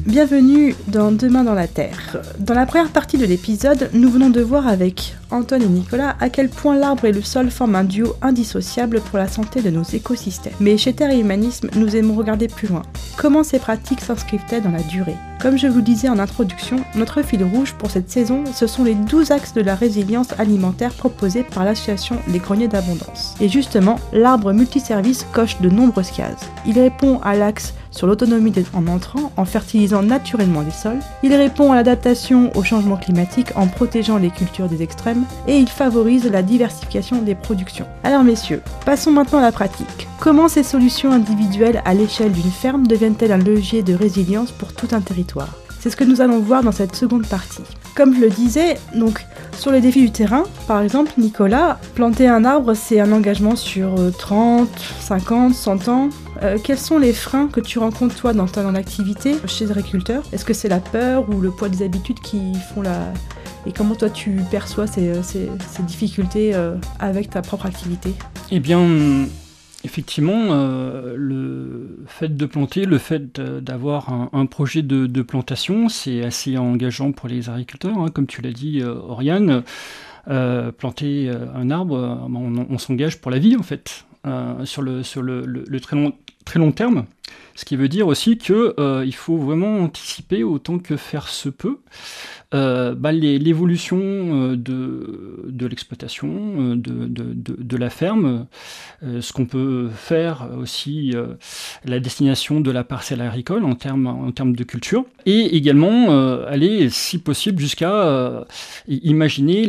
Bienvenue dans Demain dans la Terre. Dans la première partie de l'épisode, nous venons de voir avec Antoine et Nicolas à quel point l'arbre et le sol forment un duo indissociable pour la santé de nos écosystèmes. Mais chez Terre et Humanisme, nous aimons regarder plus loin. Comment ces pratiques s'inscrivent-elles dans la durée ? Comme je vous le disais en introduction, notre fil rouge pour cette saison, ce sont les 12 axes de la résilience alimentaire proposés par l'association Les Greniers d'Abondance. Et justement, l'arbre multiservice coche de nombreuses cases. Il répond à l'axe sur l'autonomie en entrant, en fertilisant naturellement les sols. Il répond à l'adaptation au changement climatique en protégeant les cultures des extrêmes. Et il favorise la diversification des productions. Alors messieurs, passons maintenant à la pratique. Comment ces solutions individuelles à l'échelle d'une ferme deviennent-elles un levier de résilience pour tout un territoire ? C'est ce que nous allons voir dans cette seconde partie. Comme je le disais, donc sur les défis du terrain, par exemple, Nicolas, planter un arbre, c'est un engagement sur 30, 50, 100 ans. Quels sont les freins que tu rencontres toi dans ton activité chez les agriculteurs ? Est-ce que c'est la peur ou le poids des habitudes qui font la... Et comment toi tu perçois ces difficultés avec ta propre activité ? Eh bien, effectivement, le fait de planter, le fait d'avoir un projet de plantation, c'est assez engageant pour les agriculteurs. Hein. Comme tu l'as dit, Oriane, planter un arbre, on s'engage pour la vie en fait, sur le très long terme. Ce qui veut dire aussi qu'il faut vraiment anticiper autant que faire se peut l'évolution de l'exploitation, de la ferme, ce qu'on peut faire aussi, la destination de la parcelle agricole en termes de culture, et également aller, si possible, jusqu'à imaginer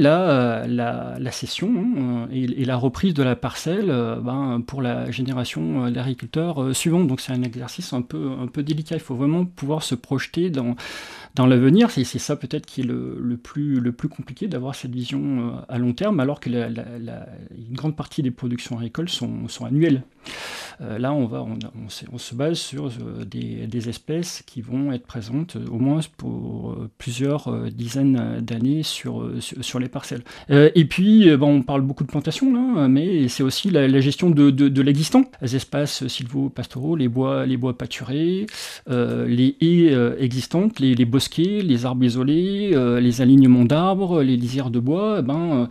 la cession et la reprise de la parcelle pour la génération d'agriculteurs suivants. Donc c'est un exercice un peu délicat. Il faut vraiment pouvoir se projeter dans l'avenir. C'est ça peut-être qui est le plus compliqué, d'avoir cette vision à long terme, alors que une grande partie des productions agricoles sont annuelles. Là, on se base sur des espèces qui vont être présentes au moins pour plusieurs dizaines d'années sur les parcelles. Et puis, on parle beaucoup de plantation, là, mais c'est aussi la gestion de l'existant. Les espaces sylvo-pastoraux, les bois pâturés, les haies existantes, les bosquets, les arbres isolés, les alignements d'arbres, les lisières de bois,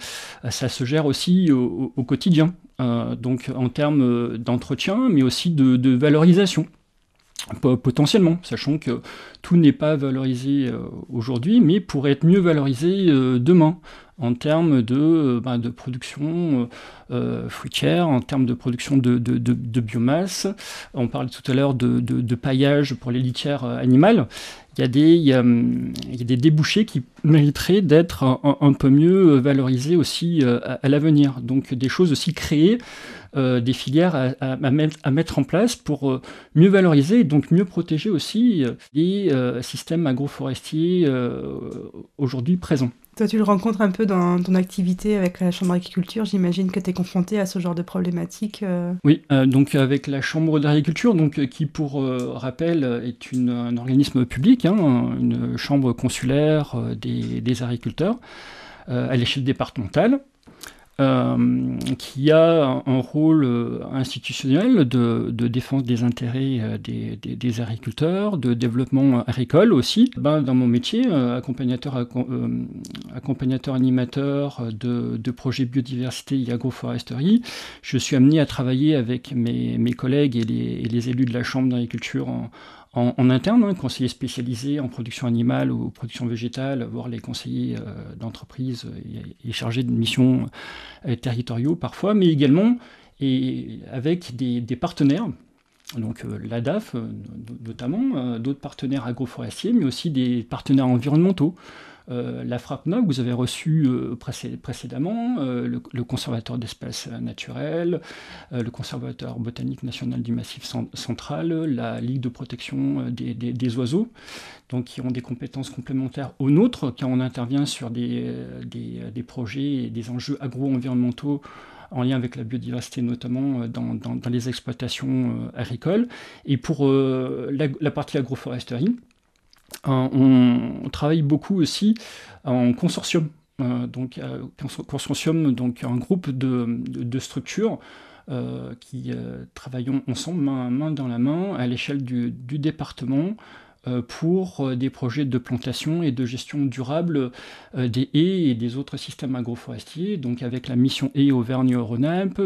ça se gère aussi au quotidien. Donc en termes d'entretien, mais aussi de valorisation, potentiellement, sachant que tout n'est pas valorisé aujourd'hui, mais pourrait être mieux valorisé demain, en termes de production fruitière, en termes de production de biomasse. On parlait tout à l'heure de paillage pour les litières animales. Il y a des débouchés qui mériteraient d'être un peu mieux valorisés aussi à l'avenir. Donc des choses aussi créées, des filières à mettre en place pour mieux valoriser et donc mieux protéger aussi les systèmes agroforestiers aujourd'hui présents. Toi, tu le rencontres un peu dans ton activité avec la Chambre d'agriculture. J'imagine que tu es confronté à ce genre de problématiques. Oui, donc avec la Chambre d'agriculture, qui pour rappel est un organisme public, une chambre consulaire des agriculteurs à l'échelle départementale. Qui a un rôle institutionnel de défense des intérêts des agriculteurs, de développement agricole aussi. Dans mon métier, accompagnateur animateur de projets biodiversité et agroforesterie, je suis amené à travailler avec mes collègues et les élus de la Chambre d'agriculture en interne, conseillers spécialisés en production animale ou production végétale, voire les conseillers d'entreprise et chargés de missions territoriaux parfois, mais également avec des partenaires, donc l'ADAF notamment, d'autres partenaires agroforestiers, mais aussi des partenaires environnementaux. La FRAPNOC, vous avez reçu précédemment, le conservateur d'espèces naturelles, le conservateur botanique national du Massif central, la Ligue de protection des oiseaux, donc qui ont des compétences complémentaires aux nôtres, car on intervient sur des projets et des enjeux agro-environnementaux en lien avec la biodiversité, notamment dans les exploitations agricoles. Et pour la partie agroforesterie, on travaille beaucoup aussi en consortium. Consortium, donc un groupe de structures qui travaillons ensemble, main dans la main, à l'échelle du département, pour des projets de plantation et de gestion durable des haies et des autres systèmes agroforestiers, donc avec la mission haies Auvergne-Rhône-Alpes,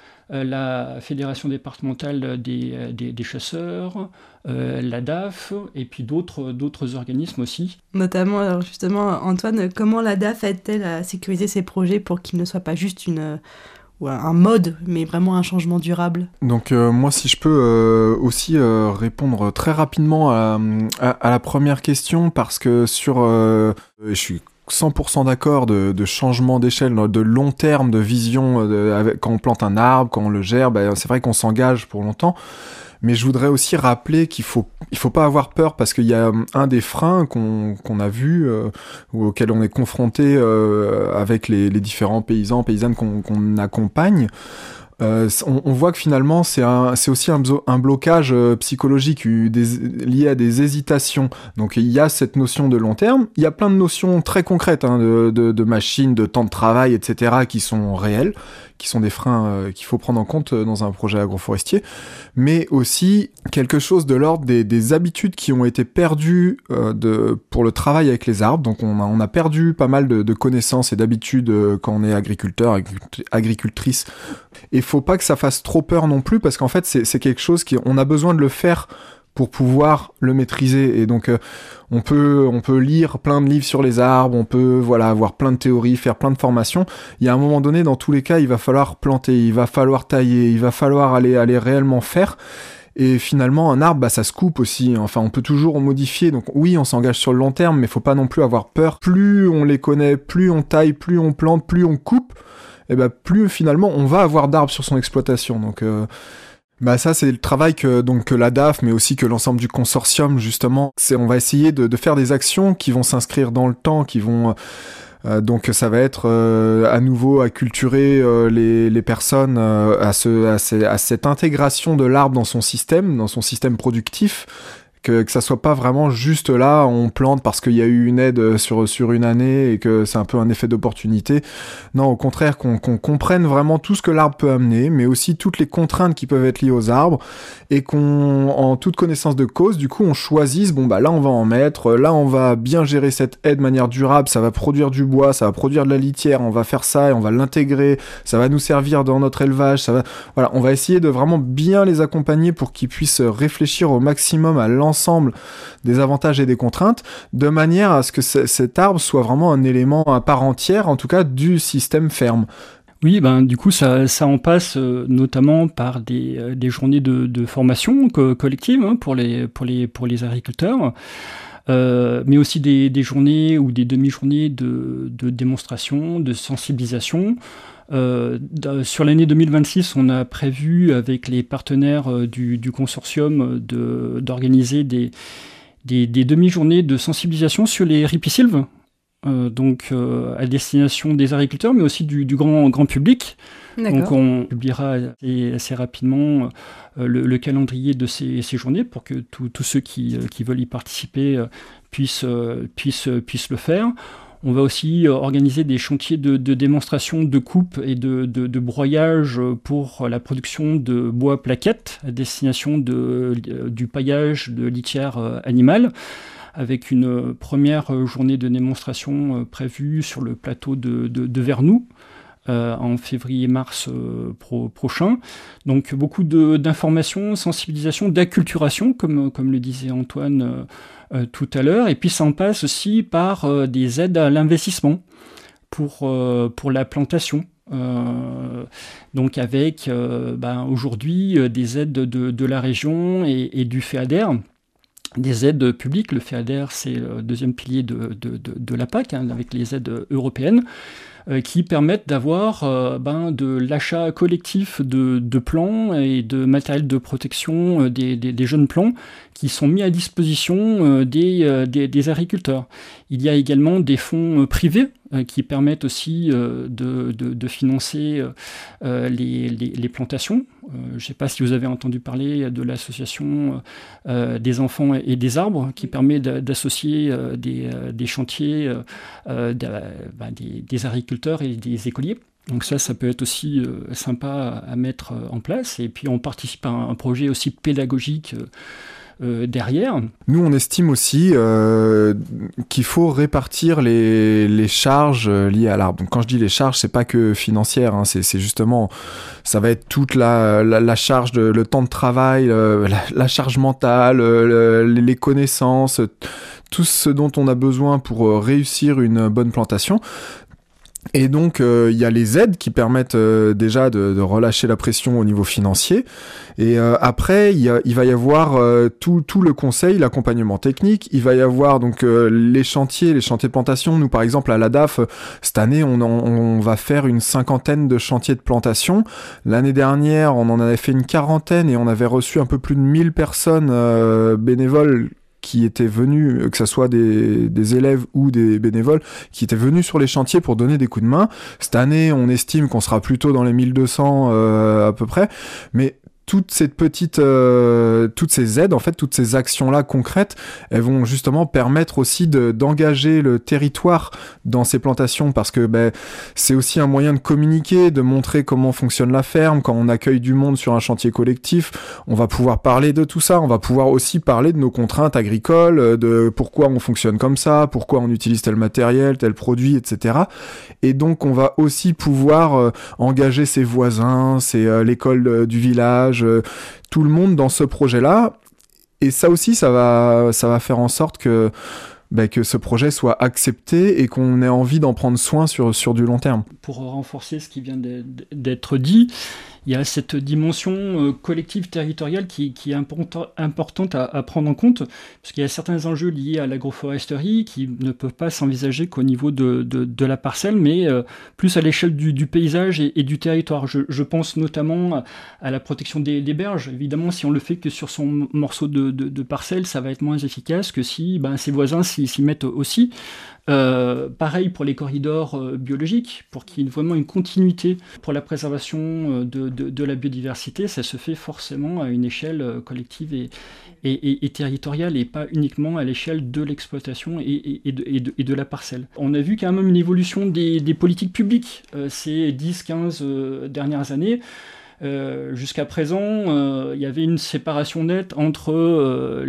la Fédération départementale des chasseurs, la DAF, et puis d'autres organismes aussi. Notamment, alors justement, Antoine, comment la DAF aide-t-elle à sécuriser ces projets pour qu'ils ne soient pas juste un mode, mais vraiment un changement durable? Donc moi, si je peux aussi répondre très rapidement à la première question, parce que je suis 100% d'accord de changement d'échelle, de long terme, de vision, quand on plante un arbre, quand on le gère, c'est vrai qu'on s'engage pour longtemps. Mais je voudrais aussi rappeler qu'il faut pas avoir peur, parce qu'il y a un des freins qu'on a vu ou auquel on est confronté avec les différents paysans, paysannes qu'on accompagne. On voit que finalement c'est aussi un blocage psychologique lié à des hésitations. Donc il y a cette notion de long terme, il y a plein de notions très concrètes de machines, de temps de travail, etc. qui sont réelles, qui sont des freins qu'il faut prendre en compte dans un projet agroforestier, mais aussi quelque chose de l'ordre des habitudes qui ont été perdues pour le travail avec les arbres. Donc on a perdu pas mal de connaissances et d'habitudes quand on est agriculteur, agricultrice. Et faut pas que ça fasse trop peur non plus, parce qu'en fait c'est quelque chose on a besoin de le faire pour pouvoir le maîtriser. Et donc on peut lire plein de livres sur les arbres, on peut avoir plein de théories, faire plein de formations. Il y a un moment donné, dans tous les cas, il va falloir planter, il va falloir tailler, il va falloir aller réellement faire. Et finalement, un arbre, ça se coupe aussi. Enfin, on peut toujours modifier. Donc oui, on s'engage sur le long terme, mais faut pas non plus avoir peur. Plus on les connaît, plus on taille, plus on plante, plus on coupe, et plus finalement on va avoir d'arbres sur son exploitation. Donc ça c'est le travail que la DAF, mais aussi que l'ensemble du consortium, justement, on va essayer de faire des actions qui vont s'inscrire dans le temps, qui vont donc ça va être à nouveau acculturer les personnes à cette intégration de l'arbre dans son système productif. Que ça soit pas vraiment juste là, on plante parce qu'il y a eu une aide sur une année et que c'est un peu un effet d'opportunité. Non, au contraire, qu'on comprenne vraiment tout ce que l'arbre peut amener, mais aussi toutes les contraintes qui peuvent être liées aux arbres, et en toute connaissance de cause, du coup, on choisisse, là on va en mettre, là on va bien gérer cette aide de manière durable, ça va produire du bois, ça va produire de la litière, on va faire ça et on va l'intégrer, ça va nous servir dans notre élevage, on va essayer de vraiment bien les accompagner pour qu'ils puissent réfléchir au maximum à l'ensemble des avantages et des contraintes, de manière à ce que cet arbre soit vraiment un élément à part entière, en tout cas, du système ferme. Oui, du coup, ça en passe notamment par des journées de formation collective pour les agriculteurs, mais aussi des journées ou des demi-journées de démonstration, de sensibilisation. Sur l'année 2026, on a prévu avec les partenaires du consortium d'organiser des demi-journées de sensibilisation sur les ripisylves, à destination des agriculteurs, mais aussi du grand public. D'accord. Donc on publiera assez rapidement le calendrier de ces journées pour que tous ceux qui veulent y participer puissent le faire. On va aussi organiser des chantiers de démonstration de coupe et de broyage pour la production de bois plaquettes à destination du paillage de litière animale, avec une première journée de démonstration prévue sur le plateau de Vernoux en février-mars prochain. Donc beaucoup d'informations, sensibilisation, d'acculturation, comme le disait Antoine tout à l'heure, et puis ça en passe aussi par des aides à l'investissement pour la plantation. Donc avec aujourd'hui des aides de la région et du FEADER, des aides publiques. Le FEADER, c'est le deuxième pilier de la PAC, avec les aides européennes, qui permettent d'avoir de l'achat collectif de plants et de matériel de protection des jeunes plants qui sont mis à disposition des agriculteurs. Il y a également des fonds privés qui permettent aussi de financer les plantations. Je ne sais pas si vous avez entendu parler de l'association des enfants et des arbres, qui permet d'associer des chantiers des agriculteurs et des écoliers. Donc ça peut être aussi sympa à mettre en place. Et puis on participe à un projet aussi pédagogique derrière. Nous, on estime aussi qu'il faut répartir les charges liées à l'arbre. Donc, quand je dis les charges, c'est pas que financière, hein, c'est justement, ça va être toute la charge, le temps de travail, la charge mentale, les connaissances, tout ce dont on a besoin pour réussir une bonne plantation. Et donc, il y a les aides qui permettent déjà de relâcher la pression au niveau financier. Et après, il va y avoir tout le conseil, l'accompagnement technique. Il va y avoir donc les chantiers de plantation. Nous, par exemple, à l'ADAF, cette année, on va faire une 50aine de chantiers de plantation. L'année dernière, on en avait fait une 40aine et on avait reçu un peu plus de 1000 personnes bénévoles qui étaient venus, que ce soit des élèves ou des bénévoles, qui étaient venus sur les chantiers pour donner des coups de main. Cette année, on estime qu'on sera plutôt dans les 1200 à peu près, mais toutes ces aides, en fait, toutes ces actions-là concrètes, elles vont justement permettre aussi d'engager le territoire dans ces plantations, parce que c'est aussi un moyen de communiquer, de montrer comment fonctionne la ferme. Quand on accueille du monde sur un chantier collectif, on va pouvoir parler de tout ça, on va pouvoir aussi parler de nos contraintes agricoles, de pourquoi on fonctionne comme ça, pourquoi on utilise tel matériel, tel produit, etc. Et donc, on va aussi pouvoir engager ses voisins, l'école du village, tout le monde dans ce projet-là. Et ça aussi, ça va faire en sorte que ce projet soit accepté et qu'on ait envie d'en prendre soin sur du long terme. Pour renforcer ce qui vient d'être dit, il y a cette dimension collective territoriale qui est importante à prendre en compte, parce qu'il y a certains enjeux liés à l'agroforesterie qui ne peuvent pas s'envisager qu'au niveau de la parcelle, mais plus à l'échelle du paysage et du territoire. Je pense notamment à la protection des berges. Évidemment, si on le fait que sur son morceau de parcelle, ça va être moins efficace que si ses voisins s'y mettent aussi. Pareil pour les corridors biologiques, pour qu'il y ait vraiment une continuité pour la préservation de la biodiversité. Ça se fait forcément à une échelle collective et territoriale, et pas uniquement à l'échelle de l'exploitation et de la parcelle. On a vu quand même une évolution des politiques publiques ces 10-15 dernières années. Jusqu'à présent, il y avait une séparation nette entre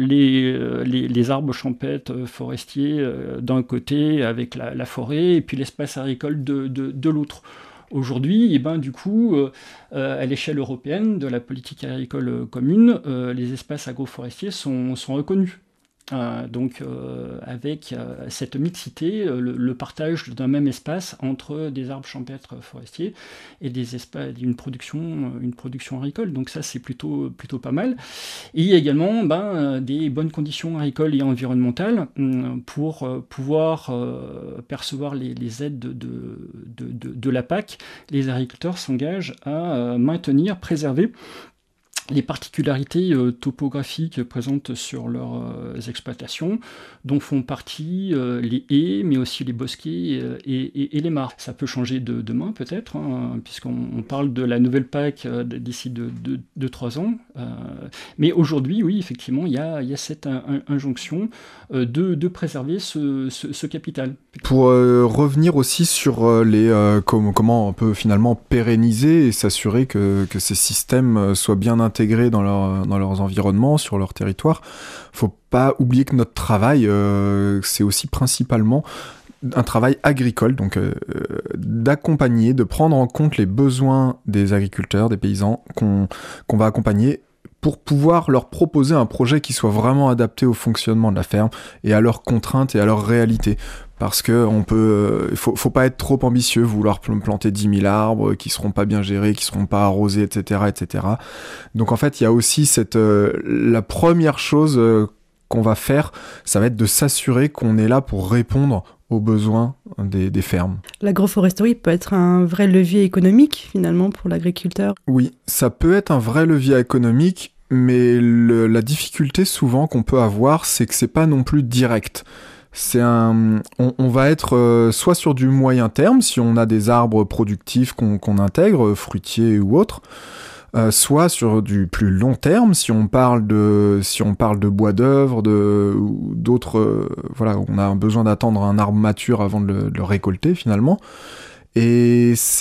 les arbres champêtres forestiers d'un côté avec la forêt, et puis l'espace agricole de l'autre. Aujourd'hui, du coup, à l'échelle européenne de la politique agricole commune, les espaces agroforestiers sont reconnus. Donc avec cette mixité, le partage d'un même espace entre des arbres champêtres forestiers et une production agricole. Donc ça, c'est plutôt pas mal. Et il y a également des bonnes conditions agricoles et environnementales pour pouvoir percevoir les aides de la PAC. Les agriculteurs s'engagent à maintenir, préserver les particularités topographiques présentes sur leurs exploitations, dont font partie les haies, mais aussi les bosquets et les mares. Ça peut changer demain peut-être, puisqu'on parle de la nouvelle PAC d'ici 2-3 ans. Mais aujourd'hui, oui, effectivement, il y a cette injonction de préserver ce capital. Pour revenir aussi sur comment on peut finalement pérenniser et s'assurer que ces systèmes soient bien intégrés dans leurs environnements, sur leur territoire, faut pas oublier que notre travail, c'est aussi principalement un travail agricole, donc d'accompagner, de prendre en compte les besoins des agriculteurs, des paysans qu'on va accompagner pour pouvoir leur proposer un projet qui soit vraiment adapté au fonctionnement de la ferme et à leurs contraintes et à leurs réalités. Parce que faut pas être trop ambitieux, vouloir planter 10 000 arbres qui seront pas bien gérés, qui seront pas arrosés, etc., etc. Donc en fait, il y a aussi la première chose qu'on va faire, ça va être de s'assurer qu'on est là pour répondre aux besoins des fermes. L'agroforesterie peut être un vrai levier économique, finalement, pour l'agriculteur. Oui, ça peut être un vrai levier économique, mais la difficulté souvent qu'on peut avoir, c'est que c'est pas non plus direct. On va être soit sur du moyen terme, si on a des arbres productifs qu'on intègre, fruitiers ou autres, soit sur du plus long terme, si on parle de bois d'œuvre, ou d'autres, on a besoin d'attendre un arbre mature avant de le récolter finalement. Et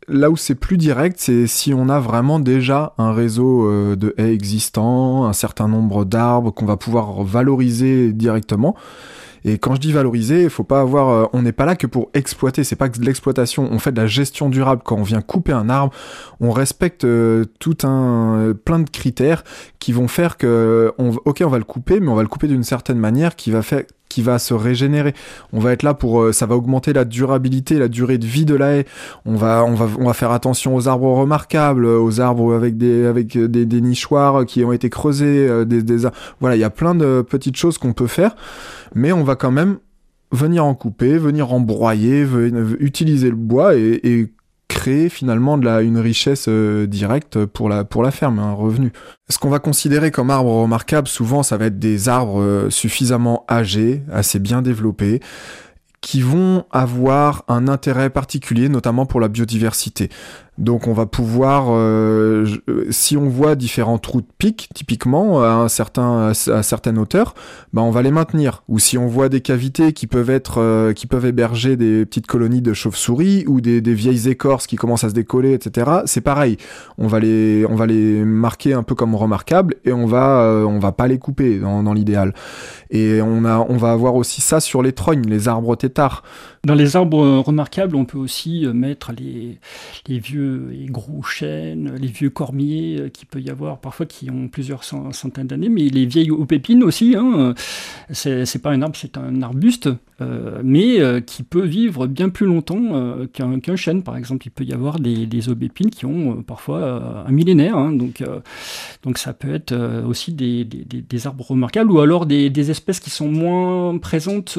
là où c'est plus direct, c'est si on a vraiment déjà un réseau de haies existants, un certain nombre d'arbres qu'on va pouvoir valoriser directement. Et quand je dis valoriser, il faut pas avoir, on n'est pas là que pour exploiter, c'est pas que de l'exploitation, on fait de la gestion durable. Quand on vient couper un arbre, on respecte plein de critères qui vont faire que, on va le couper, mais on va le couper d'une certaine manière qui va se régénérer. On va être là pour, ça va augmenter la durabilité, la durée de vie de la haie. On va faire attention aux arbres remarquables, aux arbres avec des nichoirs qui ont été creusés, voilà, il y a plein de petites choses qu'on peut faire, mais on va quand même venir en couper, venir en broyer, utiliser le bois et créer finalement une richesse directe pour la ferme, un revenu. Ce qu'on va considérer comme arbre remarquable, souvent ça va être des arbres suffisamment âgés, assez bien développés, qui vont avoir un intérêt particulier, notamment pour la biodiversité. Donc on va pouvoir, si on voit différents trous de pic, typiquement à certaines hauteurs, on va les maintenir. Ou si on voit des cavités qui peuvent héberger des petites colonies de chauves-souris ou des vieilles écorces qui commencent à se décoller, etc. C'est pareil. On va les marquer un peu comme remarquables et on va pas les couper dans l'idéal. Et on va avoir aussi ça sur les trognes, les arbres têtards. Dans les arbres remarquables, on peut aussi mettre les vieux et gros chênes, les vieux cormiers qui peut y avoir parfois qui ont plusieurs centaines d'années, mais les vieilles aubépines aussi. C'est pas un arbre, c'est un arbuste, mais qui peut vivre bien plus longtemps qu'un chêne, par exemple. Il peut y avoir des aubépines qui ont parfois un millénaire, donc ça peut être aussi des arbres remarquables, ou alors des espèces qui sont moins présentes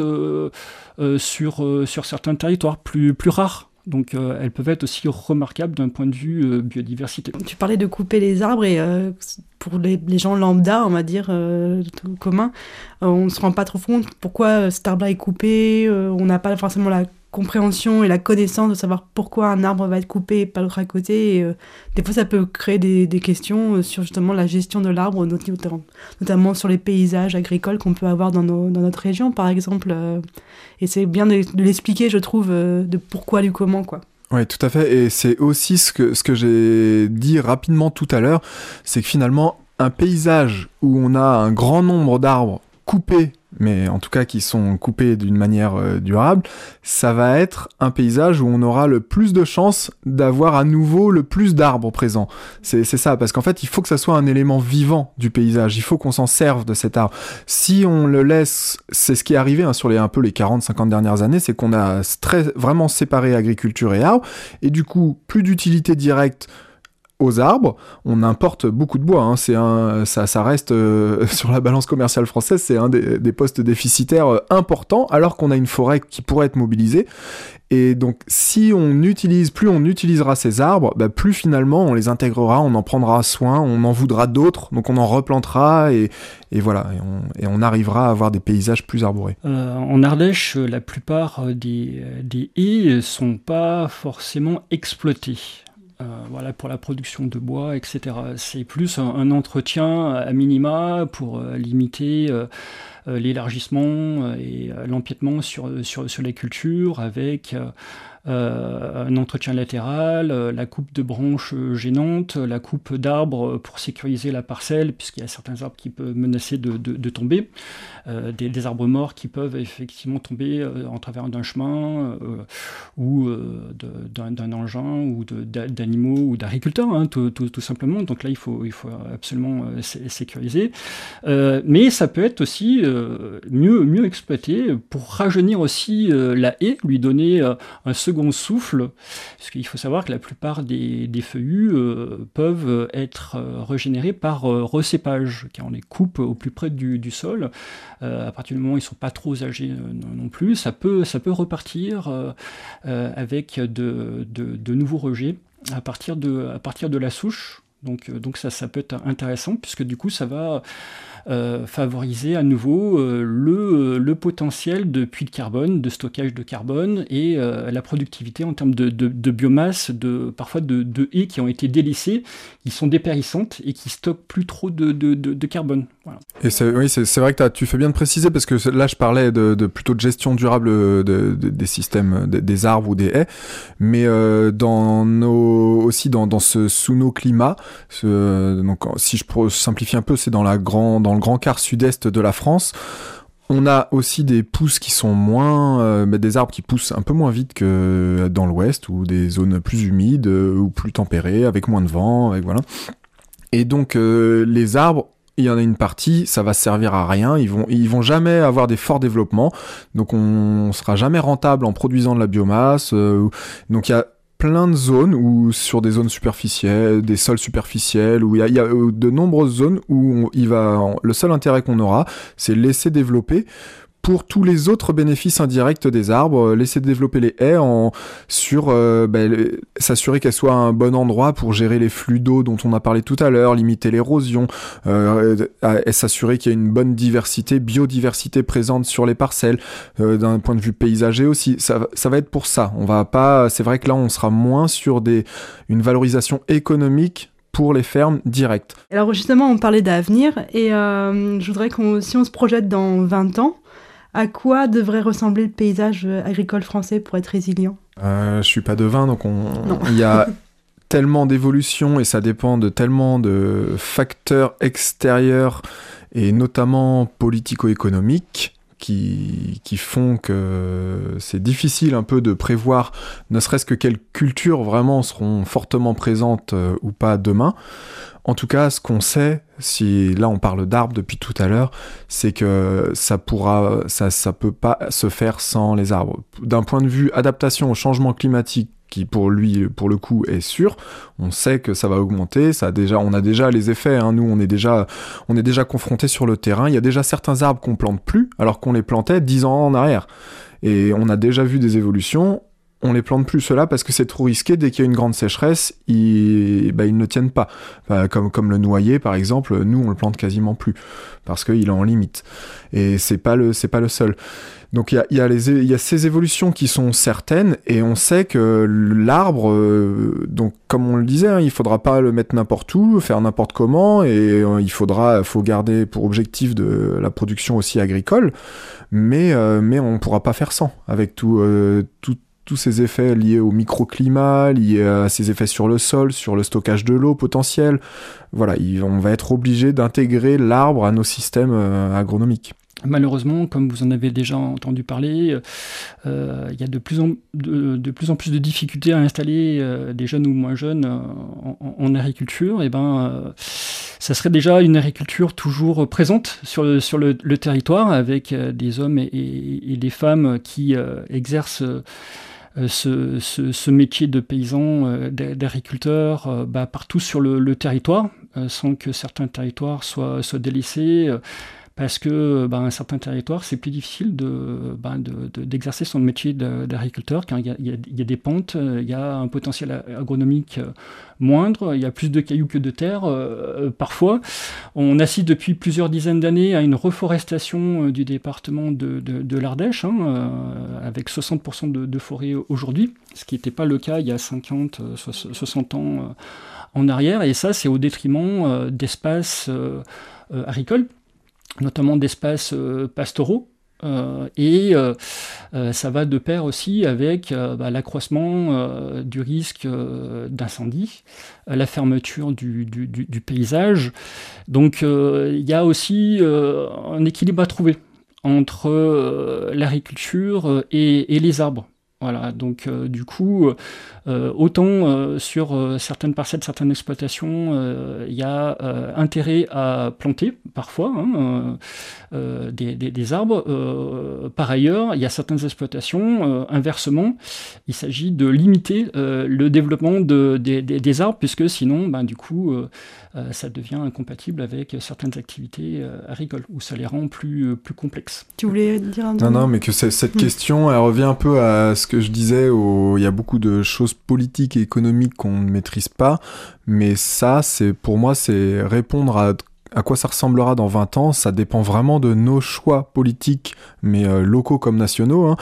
sur certains territoires plus rares. Donc elles peuvent être aussi remarquables d'un point de vue biodiversité. Tu parlais de couper les arbres et pour les gens lambda, on va dire, communs, on ne se rend pas trop compte pourquoi cet arbre-là est coupé, on n'a pas forcément la compréhension et la connaissance de savoir pourquoi un arbre va être coupé et pas l'autre à côté. Et, des fois, ça peut créer des questions sur justement la gestion de l'arbre, notamment sur les paysages agricoles qu'on peut avoir dans notre région, par exemple. Et c'est bien de l'expliquer, je trouve, de pourquoi du comment, quoi. Oui, tout à fait. Et c'est aussi ce que j'ai dit rapidement tout à l'heure, c'est que finalement, un paysage où on a un grand nombre d'arbres coupés, mais en tout cas qui sont coupés d'une manière durable, ça va être un paysage où on aura le plus de chances d'avoir à nouveau le plus d'arbres présents. C'est ça, parce qu'en fait, il faut que ça soit un élément vivant du paysage, il faut qu'on s'en serve de cet arbre. Si on le laisse, c'est ce qui est arrivé sur les 40-50 dernières années, c'est qu'on a vraiment séparé agriculture et arbres, et du coup, plus d'utilité directe aux arbres, on importe beaucoup de bois, ça reste sur la balance commerciale française, c'est un des postes déficitaires importants, alors qu'on a une forêt qui pourrait être mobilisée. Et donc, plus on utilisera ces arbres, plus finalement on les intégrera, on en prendra soin, on en voudra d'autres, donc on en replantera et voilà, et on arrivera à avoir des paysages plus arborés. En Ardèche, la plupart des haies sont pas forcément exploitées. Pour la production de bois, etc. C'est plus un entretien à minima pour limiter l'élargissement et l'empiètement sur les cultures, avec un entretien latéral, la coupe de branches gênantes, la coupe d'arbres pour sécuriser la parcelle, puisqu'il y a certains arbres qui peuvent menacer de tomber, des arbres morts qui peuvent effectivement tomber en travers d'un chemin ou d'un engin ou d'animaux ou d'agriculteurs, tout simplement. Donc là, il faut absolument sécuriser. Mais ça peut être aussi mieux exploité pour rajeunir aussi la haie, lui donner un second souffle, parce qu'il faut savoir que la plupart des feuillus peuvent être régénérés par recépage, car on les coupe au plus près du sol. À partir du moment où ils ne sont pas trop âgés non plus, ça peut repartir avec de nouveaux rejets à partir de la souche. Donc ça peut être intéressant, puisque du coup ça va favoriser à nouveau le potentiel de puits de carbone, de stockage de carbone et la productivité en termes de biomasse, parfois de haies qui ont été délaissées, qui sont dépérissantes et qui stockent plus trop de carbone. Voilà. Et c'est vrai que tu fais bien de préciser, parce que là je parlais plutôt de gestion durable des systèmes, des arbres ou des haies, mais sous nos climats, donc si je simplifie un peu, c'est dans le grand quart sud-est de la France. On a aussi des pousses qui sont des arbres qui poussent un peu moins vite que dans l'ouest, ou des zones plus humides ou plus tempérées, avec moins de vent, voilà. Et donc les arbres, il y en a une partie, ça va servir à rien, ils vont jamais avoir des forts développements, donc on sera jamais rentable en produisant de la biomasse. Donc il y a plein de zones, ou sur des zones superficielles, des sols superficiels, où il y a de nombreuses zones où le seul intérêt qu'on aura, c'est laisser développer, pour tous les autres bénéfices indirects des arbres, laisser développer les haies s'assurer qu'elles soient à un bon endroit pour gérer les flux d'eau dont on a parlé tout à l'heure, limiter l'érosion, et s'assurer qu'il y a une bonne biodiversité présente sur les parcelles, d'un point de vue paysager aussi. Ça va être pour ça. C'est vrai que là on sera moins sur une valorisation économique pour les fermes directes. Alors justement, on parlait d'avenir, et je voudrais si on se projette dans 20 ans, à quoi devrait ressembler le paysage agricole français pour être résilient ? Je suis pas devin, donc il y a tellement d'évolutions, et ça dépend de tellement de facteurs extérieurs, et notamment politico-économiques, qui font que c'est difficile un peu de prévoir, ne serait-ce que quelles cultures vraiment seront fortement présentes ou pas demain. En tout cas, ce qu'on sait, si là on parle d'arbres depuis tout à l'heure, c'est que ça peut pas se faire sans les arbres. D'un point de vue adaptation au changement climatique, qui pour le coup est sûr, on sait que ça va augmenter, on a déjà les effets, hein. Nous on est déjà confrontés sur le terrain. Il y a déjà certains arbres qu'on plante plus, alors qu'on les plantait 10 ans en arrière. Et on a déjà vu des évolutions. On les plante plus ceux-là parce que c'est trop risqué. Dès qu'il y a une grande sécheresse, ils ne tiennent pas. Comme le noyer par exemple, nous on le plante quasiment plus parce qu'il est en limite. Et c'est pas le seul. Donc il y a ces évolutions qui sont certaines, et on sait que l'arbre, donc comme on le disait, hein, il faudra pas le mettre n'importe où, faire n'importe comment, et faut garder pour objectif de la production aussi agricole, mais on pourra pas faire sans, avec tous ces effets liés au microclimat, liés à ces effets sur le sol, sur le stockage de l'eau potentiel. Voilà, on va être obligé d'intégrer l'arbre à nos systèmes agronomiques. Malheureusement, comme vous en avez déjà entendu parler, il y a de plus en plus de difficultés à installer des jeunes ou moins jeunes en agriculture. Et ça serait déjà une agriculture toujours présente sur le territoire, avec des hommes et des femmes qui exercent ce métier de paysan, d'agriculteur, partout sur le territoire, sans que certains territoires soient délaissés. Parce que un certain territoire, c'est plus difficile d'exercer son métier d'agriculteur, car il y a des pentes, il y a un potentiel agronomique moindre, il y a plus de cailloux que de terre parfois. On assiste depuis plusieurs dizaines d'années à une reforestation du département de l'Ardèche, avec 60% de forêt aujourd'hui, ce qui n'était pas le cas il y a 50, 60 ans en arrière, et ça c'est au détriment d'espaces agricoles, notamment d'espaces pastoraux, et ça va de pair aussi avec l'accroissement du risque d'incendie, la fermeture du paysage. Donc il y a aussi un équilibre à trouver entre l'agriculture et les arbres. Voilà, donc du coup, autant sur certaines parcelles, certaines exploitations, il y a intérêt à planter parfois des arbres. Par ailleurs, il y a certaines exploitations, inversement, il s'agit de limiter le développement des arbres, puisque sinon, du coup, ça devient incompatible avec certaines activités agricoles, où ça les rend plus complexes. Tu voulais dire un mot ? Non, mais que cette question, elle revient un peu à ce que je disais, il y a beaucoup de choses politiques et économiques qu'on ne maîtrise pas, mais ça, pour moi, c'est répondre À quoi ça ressemblera dans 20 ans, ça dépend vraiment de nos choix politiques, mais locaux comme nationaux,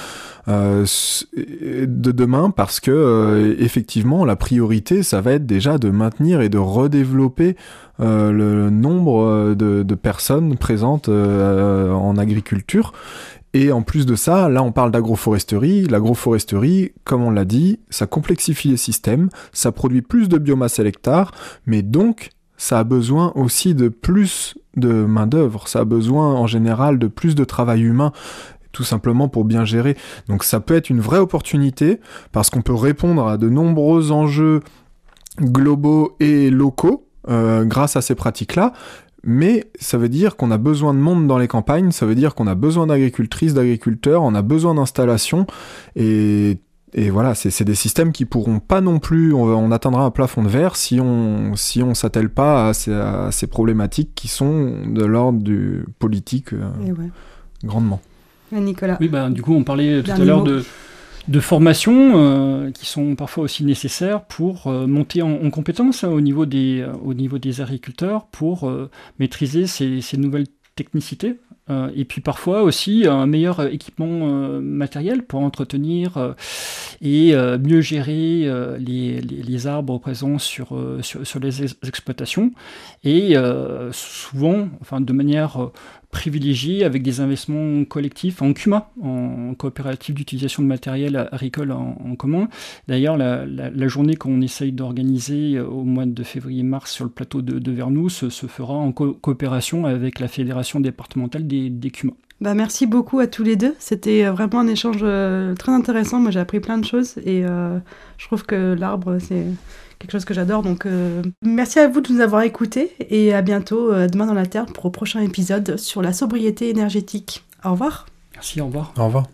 de demain, parce que effectivement, la priorité, ça va être déjà de maintenir et de redévelopper le nombre de personnes présentes en agriculture. Et en plus de ça, là on parle d'agroforesterie. L'agroforesterie, comme on l'a dit, ça complexifie les systèmes, ça produit plus de biomasse à l'hectare, mais donc ça a besoin aussi de plus de main-d'œuvre, ça a besoin en général de plus de travail humain, tout simplement pour bien gérer. Donc ça peut être une vraie opportunité, parce qu'on peut répondre à de nombreux enjeux globaux et locaux grâce à ces pratiques-là. Mais ça veut dire qu'on a besoin de monde dans les campagnes, ça veut dire qu'on a besoin d'agricultrices, d'agriculteurs, on a besoin d'installations, et voilà, c'est des systèmes qui pourront pas non plus, on atteindra un plafond de verre si on s'attelle pas à ces problématiques qui sont de l'ordre du politique grandement. Et Nicolas. Oui, du coup, on parlait tout à l'heure de formation qui sont parfois aussi nécessaires pour monter en compétences au niveau des agriculteurs, pour maîtriser ces nouvelles technicités. Et puis parfois aussi un meilleur équipement matériel pour entretenir et mieux gérer les arbres présents sur les exploitations. Et souvent, de manière privilégiée, avec des investissements collectifs en CUMA, en coopérative d'utilisation de matériel agricole en commun. D'ailleurs, la journée qu'on essaye d'organiser au mois de février-mars sur le plateau de Vernoux se fera en coopération avec la Fédération départementale des CUMA. Merci beaucoup à tous les deux. C'était vraiment un échange très intéressant. Moi, j'ai appris plein de choses et je trouve que l'arbre, c'est quelque chose que j'adore. Donc, merci à vous de nous avoir écoutés et à bientôt demain dans la Terre pour le prochain épisode sur la sobriété énergétique. Au revoir. Merci, au revoir. Au revoir.